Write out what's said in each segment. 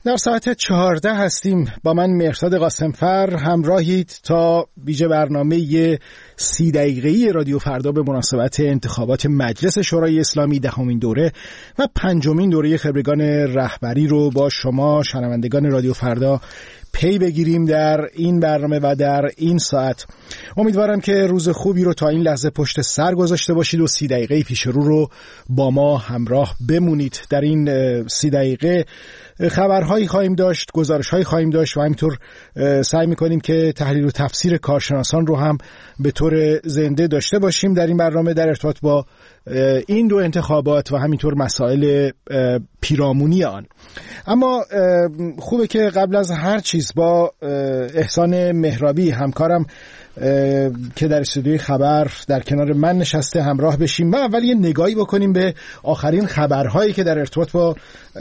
در ساعت 14 هستیم. با من مهرداد قاسمفر همراهید تا ویژه برنامه 30 دقیقه‌ای رادیو فردا به مناسبت انتخابات مجلس شورای اسلامی 10مین دوره و 5مین دوره خبرگان رهبری رو با شما شنوندگان رادیو فردا پی بگیریم در این برنامه و در این ساعت. امیدوارم که روز خوبی رو تا این لحظه پشت سر گذاشته باشید و 30 دقیقه پیش رو با ما همراه بمونید. در این 30 دقیقه خبرهایی خواهیم داشت، گزارش‌هایی خواهیم داشت و همینطور سعی می‌کنیم که تحلیل و تفسیر کارشناسان رو هم به طور زنده داشته باشیم در این برنامه در ارتباط با این دو انتخابات و همینطور مسائل پیرامونی آن. اما خوبه که قبل از هر چیز با احسان مهرابی همکارم که در استودیوی خبر در کنار من نشسته همراه بشیم و اول یه نگاهی بکنیم به آخرین خبرهایی که در ارتباط با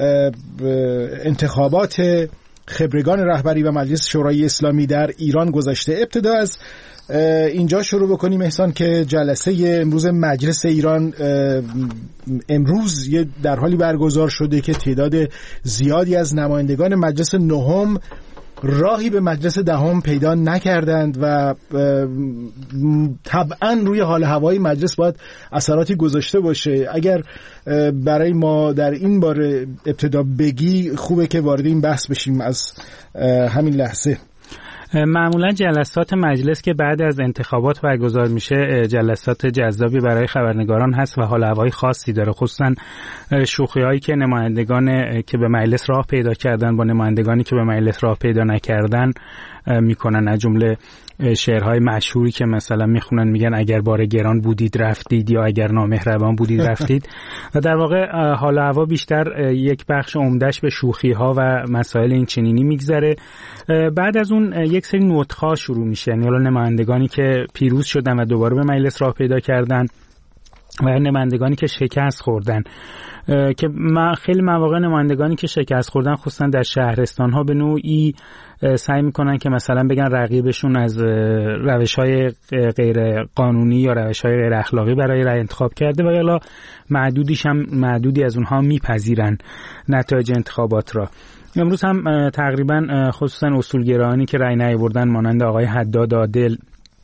انتخابات خبرگان رهبری و مجلس شورای اسلامی در ایران گذشته. ابتدا از اینجا شروع بکنیم احسان که جلسه امروز مجلس ایران امروز در حالی برگزار شده که تعداد زیادی از نمایندگان مجلس نهم راهی به مجلس دهم پیدا نکردند و طبعا روی حال هوای مجلس باید اثراتی گذاشته باشه. اگر برای ما در این باره ابتدا بگی خوبه که وارد این بحث بشیم از همین لحظه. معمولا جلسات مجلس که بعد از انتخابات برگزار میشه جلسات جذابی برای خبرنگاران هست و حال هوای خاصی داره، خصوصا شوخی‌هایی که نمایندگان که به مجلس راه پیدا کردن با نمایندگانی که به مجلس راه پیدا نکردن میکنن، از جمله شعرهای مشهوری که مثلا میخونن میگن اگر بار گران بودید رفتید یا اگر نامهربان بودید رفتید و در واقع حال و هوا بیشتر یک بخش عمدهش به شوخی‌ها و مسائل این چنینی میگذره. بعد از اون یک سری نطق‌ها شروع میشه، یعنی حالا نمایندگانی که پیروز شدن و دوباره به مجلس راه پیدا کردن و نمایندگانی که شکست خوردن، که خیلی مواقع نمایندگانی که شکست خوردن خصوصا در شهرستان‌ها به نوعی سعی میکنن که مثلا بگن رقیبشون از روش‌های غیر قانونی یا روش‌های غیر اخلاقی برای رأی انتخاب کرده و یا معدودی از اونها میپذیرن نتایج انتخابات را. امروز هم تقریبا خصوصا اصولگرایانی که رأی نیاوردن مانند آقای حداد عادل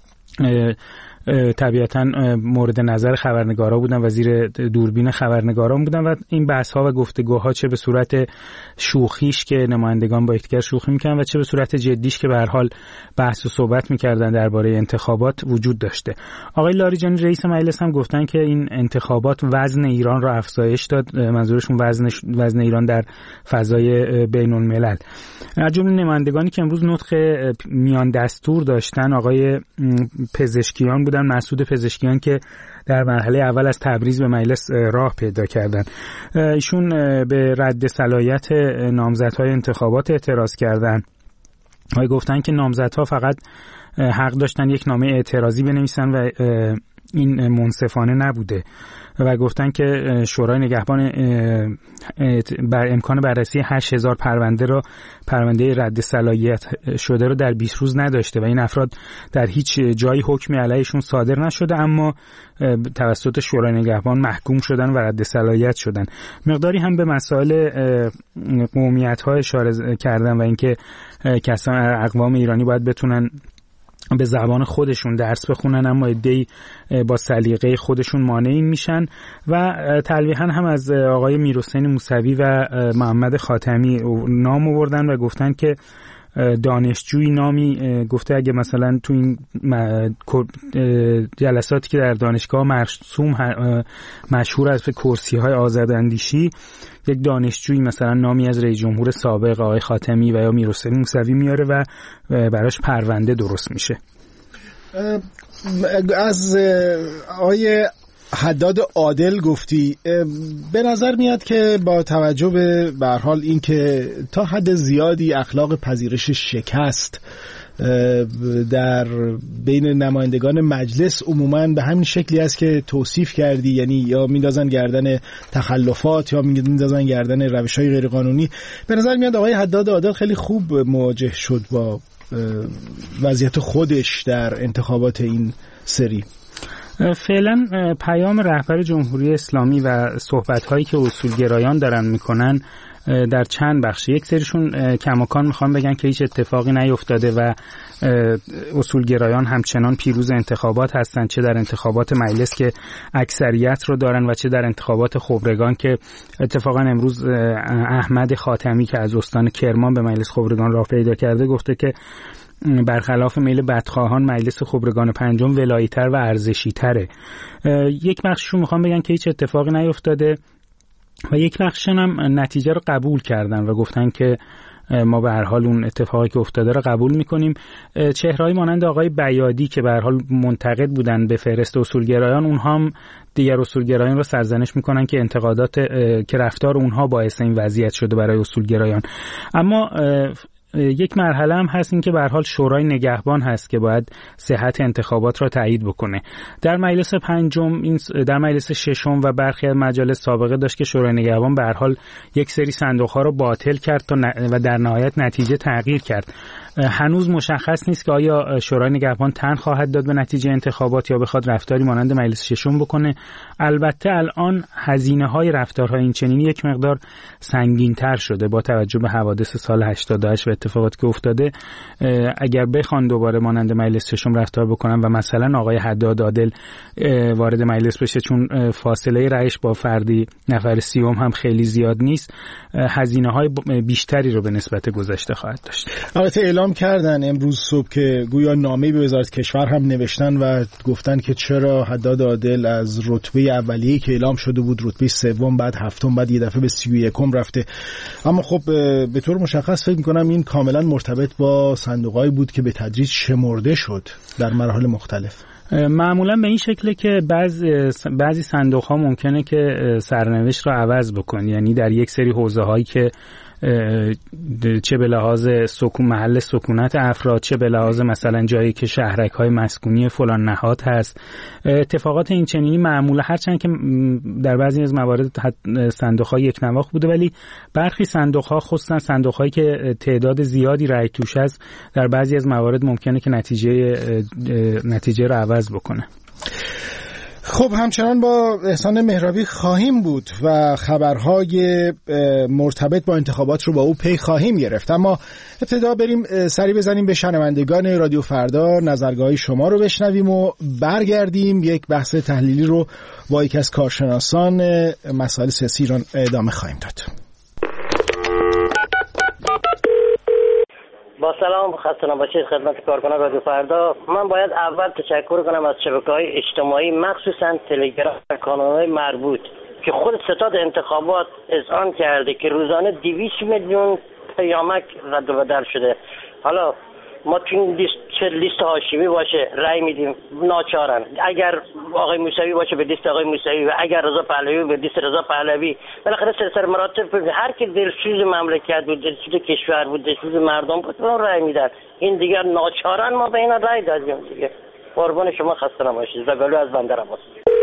طبیعتاً مورد نظر خبرنگارا بودن و زیر دوربین خبرنگاران بودن و این بحث‌ها و گفتگوها چه به صورت شوخیش که نمایندگان با یکدیگر شوخی می‌کردن و چه به صورت جدیش که به هر حال بحث و صحبت می‌کردن درباره انتخابات وجود داشته. آقای لاریجانی رئیس مجلس هم گفتن که این انتخابات وزن ایران را افزایش داد، منظورشون وزن ایران در فضای بین‌الملل. از جمله نمایندگانی که امروز نطق میان دستور داشتن آقای پزشکیان بودن، مسعود پزشکیان که در مرحله اول از تبریز به مجلس راه پیدا کردن. ایشون به رد صلاحیت نامزدهای انتخابات اعتراض کردن و گفتن که نامزدها فقط حق داشتن یک نامه اعتراضی بنویسن و این منصفانه نبوده و گفتن که شورای نگهبان بر امکان بررسی 8000 پرونده رد صلاحیت شده رو در 20 روز نداشته و این افراد در هیچ جایی حکمی علیهشون صادر نشده اما توسط شورای نگهبان محکوم شدن و رد صلاحیت شدن. مقداری هم به مسائل قومیت‌ها اشاره کردن و اینکه کسان اقوام ایرانی باید بتونن به زبان خودشون درس بخونن اما عده‌ای با سلیقه خودشون مانع میشن و تلویحاً هم از آقای میرحسین موسوی و محمد خاتمی نام آوردن و گفتن که دانشجوی نامی گفته اگه مثلا تو این جلساتی که در دانشگاه مرسوم مشهور است به کرسی‌های آزاداندیشی، یک دانشجوی مثلا نامی از رئیس جمهور سابق آقای خاتمی و یا میرحسین موسوی میاره و براش پرونده درست میشه. از آقای حداد عادل گفتی، به نظر میاد که با توجه به هر حال این که تا حد زیادی اخلاق پذیرش شکست در بین نمایندگان مجلس عموماً به همین شکلی است که توصیف کردی، یعنی یا میندازن گردن تخلفات یا میندازن گردن روش‌های غیرقانونی. به نظر میاد آقای حداد عادل خیلی خوب مواجه شد با وضعیت خودش در انتخابات این سری. فعلا پیام رهبر جمهوری اسلامی و صحبت‌هایی که اصولگرایان دارن میکنن در چند بخش. یک سریشون کماکان میخوان بگن که هیچ اتفاقی نیفتاده و اصولگرایان همچنان پیروز انتخابات هستند، چه در انتخابات مجلس که اکثریت رو دارن و چه در انتخابات خبرگان که اتفاقا امروز احمد خاتمی که از استان کرمان به مجلس خبرگان راه پیدا کرده گفته که برخلاف میل بدخواهان مجلس خبرگان پنجم ولایی‌تر و ارزشی‌تره. یک بخششون میخوان بگن که هیچ اتفاقی نیفتاده و یک بخششون هم نتیجه رو قبول کردن و گفتن که ما به هر حال اون اتفاقی که افتاده رو قبول میکنیم. چهرهایی مانند آقای بیادی که به هر حال منتقد بودن به فهرست اصولگرایان، اونها هم دیگر اصولگرایان رو سرزنش میکنن که انتقادات که رفتار اونها باعث این وضعیت شده برای اصولگرایان. اما یک مرحله هم هست این که به هر حال شورای نگهبان هست که باید صحت انتخابات را تایید بکنه. در مجلس پنجم، در مجلس ششم و برخی از مجالس سابقه داشت که شورای نگهبان به هر حال یک سری صندوق‌ها رو باطل کرد و در نهایت نتیجه تغییر کرد. هنوز مشخص نیست که آیا شورای نگهبان تن خواهد داد به نتیجه انتخابات یا بخواد رفتاری مانند مجلس ششم بکنه. البته الان هزینه‌های رفتارهای این چنینی یک مقدار سنگین‌تر شده با توجه به حوادث سال 88 و اتفاقاتی که افتاده. اگر بخوان دوباره مانند مجلس ششم رفتار بکنن و مثلا آقای حداد عادل وارد مجلس بشه، چون فاصله رأیش با فردی نفر سیوم هم خیلی زیاد نیست، هزینه‌های بیشتری رو به نسبت گذشته خواهد داشت. البته اعلام کردن امروز صبح که گویا نامه‌ای به وزارت کشور هم نوشتن و گفتن که چرا حداد عادل از رتبه اولیه‌ای که اعلام شده بود رتبه سوم، بعد هفتم، بعد یه دفعه به 31م رفته. اما خب به طور مشخص فکر می‌کنم این کاملا مرتبط با صندوق‌هایی بود که به تدریج شمرده شد در مراحل مختلف. معمولا به این شکله که بعضی صندوق‌ها ممکنه که سرنوشت رو عوض بکنه، یعنی در یک سری حوزه‌هایی که چه به لحاظ محل سکونت افراد، چه به لحاظ مثلا جایی که شهرک‌های مسکونی فلان نهاد هست، اتفاقات این چنینی معموله، هرچند که در بعضی از موارد صندوق‌ها یک نواخت بوده، ولی برخی صندوق‌ها خصوصا صندوق‌هایی که تعداد زیادی رأی توش هست در بعضی از موارد ممکنه که نتیجه رو عوض بکنه. خب همچنان با احسان مهرابی خواهیم بود و خبرهای مرتبط با انتخابات رو با او پی خواهیم گرفت، اما ابتدا بریم سری بزنیم به شنوندگان رادیو فردا، نظرگاه شما رو بشنویم و برگردیم یک بحث تحلیلی رو با یکی از کارشناسان مسائل سیاسی ایران ادامه خواهیم داد. با سلام، خسته نباشید خدمت کارکنان رادیو فردا. من باید اول تشکر کنم از شبکه‌های اجتماعی، مخصوصا تلگرام و کانال‌های مربوط که خود ستاد انتخابات اذعان کرده که روزانه 200 میلیون پیامک رد و بدل شده. حالا ما تو این لیست هاشمی باشه رأی میدیم، ناچارن. اگر آقای موسوی باشه به لیست آقای موسوی و اگر رضا پهلوی به لیست رضا پهلوی. بالاخره سر مراتب هر کی دلسوز مملکت بود، دلسوز کشور بود، دلسوز مردم بود، اون رأی میدن. این دیگر ناچارن ما به اینا رأی دادیم دیگه. قربان شما، خسته نباشید. زغالو از بندر عباس.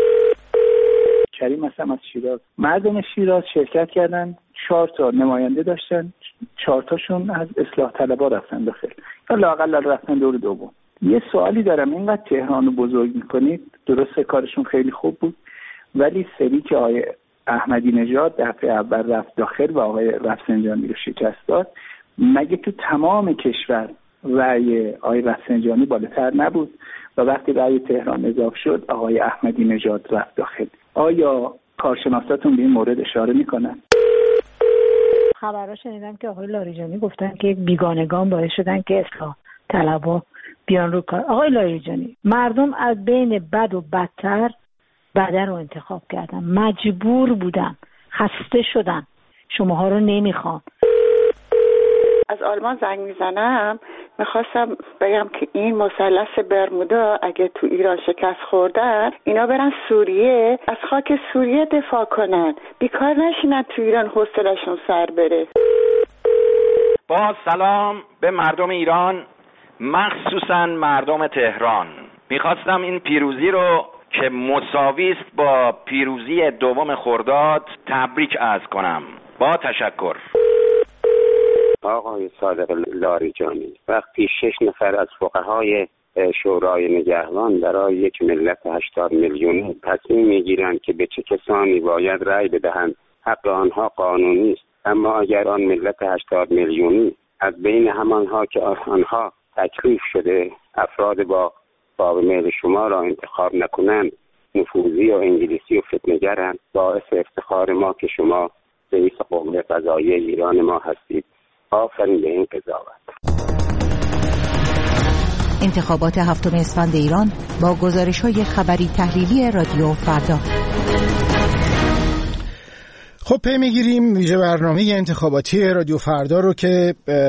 کریم هستم از شیراز. مردم شیراز شرکت کردن، 4 تا نماینده داشتن، 4 تاشون از اصلاح طلبها رفتن داخل یا لااقل رفتن دور دوم. یه سوالی دارم، اینقدر تهران رو بزرگ میکنید، درسته کارشون خیلی خوب بود، ولی سری که آقای احمدی نژاد دفعه اول رفت داخل و آقای رفسنجانی رو شکست داد، مگه تو تمام کشور رأی آقای رفسنجانی بالاتر نبود و وقتی رأی تهران اضافه شد آقای احمدی نژاد رفت داخل؟ آیا کارشناساتون به این مورد اشاره میکنن؟ خبرها شنیدم که آقای لاریجانی گفتن که بیگانگان باعث شدن که اصلاح طلبها بیان رو کار. آقای لاریجانی، مردم از بین بد و بدتر بده رو انتخاب کردن، مجبور بودن، خسته شدن، شماها رو نمیخوان. از آلمان زنگ میزنم، میخواستم بگم که این مثلث برمودا اگه تو ایران شکست خوردن، اینا برن سوریه، از خاک سوریه دفاع کنن، بیکار نشینن تو ایران حوصله‌شون سر بره. با سلام به مردم ایران، مخصوصا مردم تهران. میخواستم این پیروزی رو که مساوی است با پیروزی 2 خرداد تبریک عرض کنم. با تشکر. آقای صادق لاریجانی، وقتی 6 نفر از فقهای شورای نگهبان برای یک ملت 80 میلیونی تصمیم میگیرند که به چه کسانی باید رأی بدهند، حق آنها قانونی است اما اگر آن ملت 80 میلیونی از بین همانها که آنها تکلیف شده افراد با میل شما را انتخاب نکنند نفوذی و انگلیسی و فتنه‌گرند، باعث افتخار ما که شما رئیس قوه قضاییه ایران ما هستید. آفرین به این قضاوت. انتخابات 7 اسفند ایران با گزارش‌های خبری تحلیلی رادیو فردا. خب پی میگیریم ویژه برنامه انتخاباتی رادیو فردا رو که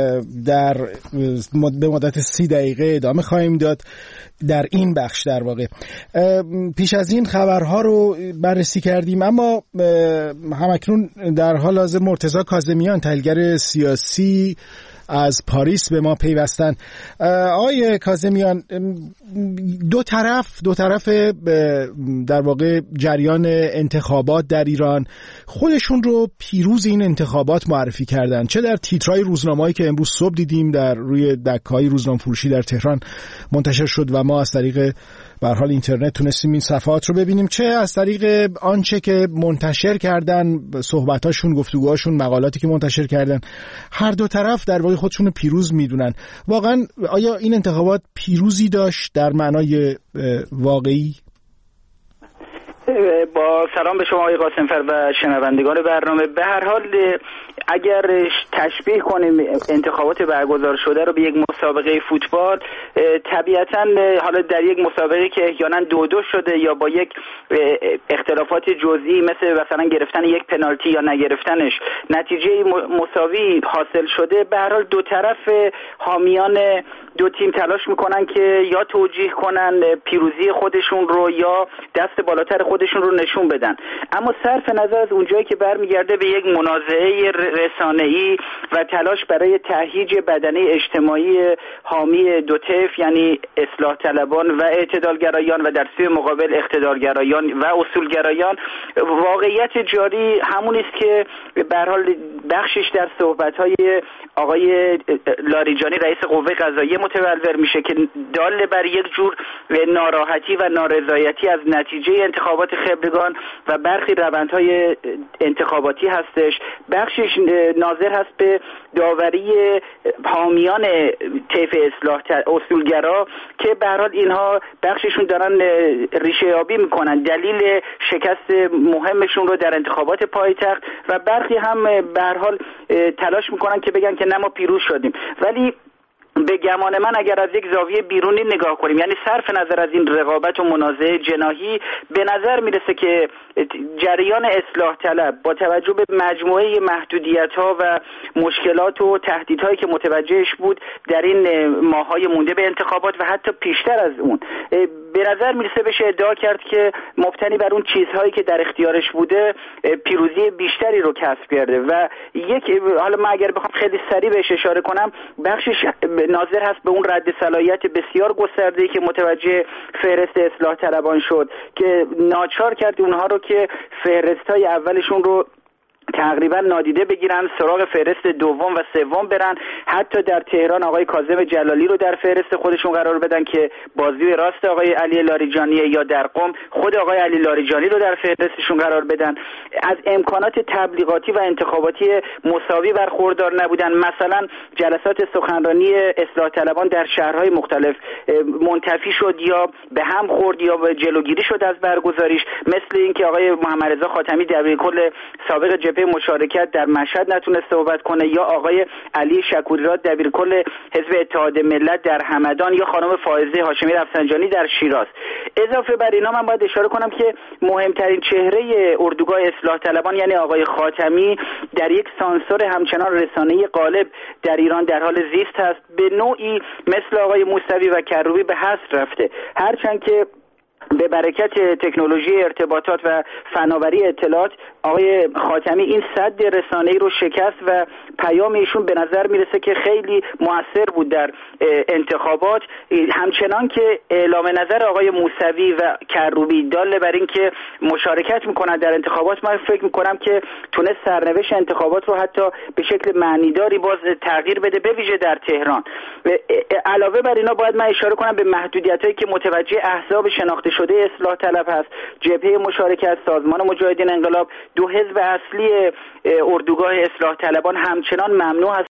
به مدت 30 دقیقه ادامه خواهیم داد در این بخش. در واقع پیش از این خبرها رو بررسی کردیم، اما همکنون در حال حاضر مرتضی کاظمیان تحلیلگر سیاسی از پاریس به ما پیوستن. آقای کاظمیان، دو طرف در واقع جریان انتخابات در ایران خودشون رو پیروز این انتخابات معرفی کردن، چه در تیترهای روزنامه‌ای که امروز صبح دیدیم در روی دکه‌های روزنامه‌فروشی در تهران منتشر شد و ما از طریق به هر حال اینترنت تونستیم این صفحات رو ببینیم، چه از طریق آنچه که منتشر کردن، صحبتاشون، گفتگوهاشون، مقالاتی که منتشر کردن. هر دو طرف در واقع خودشون پیروز میدونن. واقعا آیا این انتخابات پیروزی داشت در معنای واقعی؟ با سلام به شما آقای قاسمفر و شنوندگان برنامه. به هر حال اگر تشبیه کنیم انتخابات برگزار شده رو به یک مسابقه فوتبال، طبیعتاً حالا در یک مسابقه که احیانا 2-2 شده یا با یک اختلافات جزئی مثلا گرفتن یک پنالتی یا نگرفتنش نتیجه مساوی حاصل شده، به هر حال دو طرف حامیان دو تیم تلاش میکنن که یا توجیه کنن پیروزی خودشون رو یا دست بالاتر خودشون رو نشون بدن. اما صرف نظر از اونجایی که برمیگرده به یک منازعه رسانه‌ای و تلاش برای تهییج بدنه اجتماعی حامی دو طرف، یعنی اصلاح طلبان و اعتدالگرایان و در سوی مقابل اقتدارگرایان و اصولگرایان، واقعیت جاری همون است که به هر حال بخشش در صحبت‌های آقای لاریجانی رئیس قوه قضاییه متولور میشه که دال بر یک جور ناراحتی و نارضایتی از نتیجه انتخابات خبرگان و برخی روندهای انتخاباتی هستش. بخشش ناظر هست به داوری حامیان طیف اصلاح اصولگرا که به هر حال اینها بخششون دارن ریشه یابی میکنن دلیل شکست مهمشون رو در انتخابات پایتخت، و برخی هم به هر حال تلاش میکنن که بگن که نه ما پیروز شدیم. ولی به گمان من اگر از یک زاویه بیرونی نگاه کنیم، یعنی صرف نظر از این رقابت و منازعه جناحی، به نظر میرسه که جریان اصلاح طلب با توجه به مجموعه محدودیت‌ها و مشکلات و تهدیدهایی که متوجهش بود در این ماه‌های مونده به انتخابات و حتی پیشتر از اون، به نظر میرسه بشه ادعا کرد که مبتنی بر اون چیزهایی که در اختیارش بوده پیروزی بیشتری رو کسب کرده. و حالا من اگر بخوام خیلی سریع بهش اشاره کنم، بخشش ناظر هست به اون رد صلاحیت بسیار گسترده‌ای که متوجه فهرست اصلاح طلبان شد که ناچار کرد اونها رو که فهرست‌های اولشون رو تقریبا نادیده بگیرن، سراغ فهرست دوم و سوم برن. حتی در تهران آقای کاظم جلالی رو در فهرست خودشون قرار بدن که بازوی راست آقای علی لاریجانی، یا در قم خود آقای علی لاریجانی رو در فهرستشون قرار بدن. از امکانات تبلیغاتی و انتخاباتی مساوی برخوردار نبودن. مثلا جلسات سخنرانی اصلاح طلبان در شهرهای مختلف منتفی شد یا به هم خورد یا به جلوگیری شد از برگزاریش، مثل اینکه آقای محمد رضا خاتمی دبیرکل سابق جبهه مشارکت در مشهد نتونست صحبت کنه، یا آقای علی شکوری‌راد دبیرکل حزب اتحاد ملت در همدان، یا خانم فائزه هاشمی رفسنجانی در شیراز. اضافه بر اینا من باید اشاره کنم که مهمترین چهره اردوگاه اصلاح طلبان یعنی آقای خاتمی در یک سانسور همچنان رسانه‌ای غالب در ایران در حال زیست هست. به نوعی مثل آقای موسوی و کروبی به حذف رفته، هرچند که به برکت تکنولوژی ارتباطات و فناوری اطلاعات آقای خاتمی این سد رسانه‌ای رو شکست و پیام ایشون به نظر میرسه که خیلی موثر بود در انتخابات. همچنان که اعلام نظر آقای موسوی و کروبی دال بر این که مشارکت میکنن در انتخابات، من فکر میکنم که تونست سرنوشت انتخابات رو حتی به شکل معنیداری باز تغییر بده، به ویژه در تهران. علاوه بر اینا باید من اشاره کنم به محدودیتایی که متوجه احزاب شناخته شده اصلاح طلب هست، جبهه مشارکت، سازمان مجاهدین انقلاب، دو حزب اصلی اردوگاه اصلاح طلبان همچنان ممنوع هست